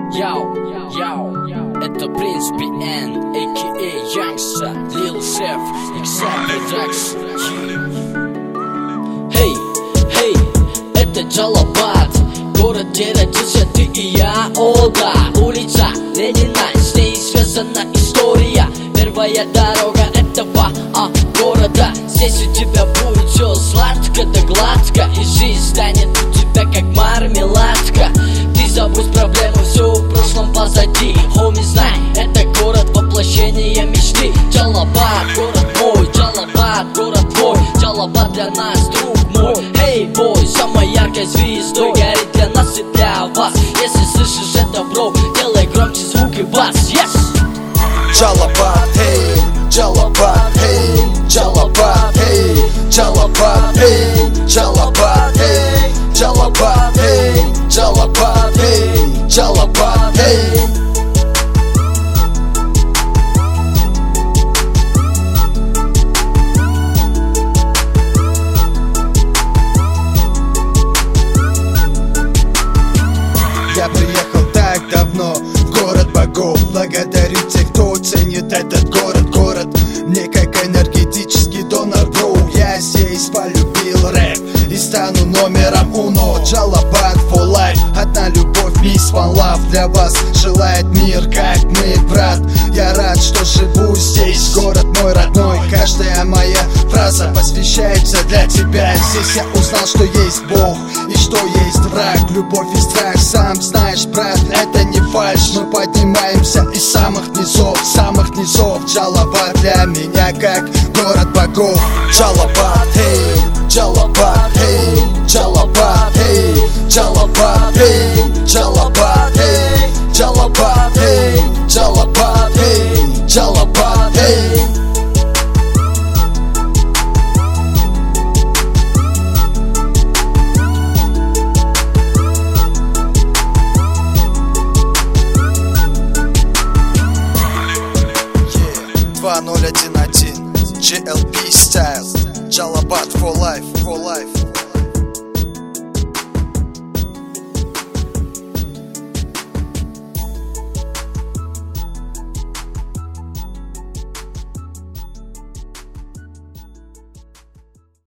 Это Принц PN, a.k.a. Youngsta, Lil Chef, Exact Production. Hey, это Джалабад, город, где родился ты и я. О да, улица Ленина, с ней связана история. Первая дорога этого города. Здесь у тебя будет все сладко да гладко, и жизнь станет у тебя как мармеладка. Ты забудь проблемы, все в прошлом позади. Хоми, знай, это город воплощения мечты. Джалабад, город мой, Джалабад, город твой. Джалабад для нас, друг мой. Эй, бой, самой яркой звездой горит для нас и для вас. Если слышишь это, бро, делай громче звук и бас. Yes! Джалабад, hey, Джалабад, hey, Джалабад, hey, Джалабад, hey, Джалабад, hey, Джалабад, hey, Джалабад, hey, Джалабад, hey. Я приехал так давно в город богов. Благодарю тех, кто ценит этот город. Город мне как энергетический донор, бро. Я здесь полюбил рэп и стану номером уно. Джалабад for life, одна любовь, miss one love. Для вас желает мир, как мы, брат. Я рад, что живу здесь, город мой родной. Каждая моя фраза посвящается для тебя. Здесь я узнал, что есть Бог и что есть враг. Любовь и страх, сам знаешь, брат, это не фальшь. Мы поднимаемся из самых низов, Джалабад для меня как город богов. Джалабад, hey, Джалабад, hey, Джалабад, hey, Джалабад, hey, Джалабад, hey, Джалабад, hey, Джалабад, hey, Джалабад, hey. Yeah, 2011 GLP Style, Джалабад for life, for life.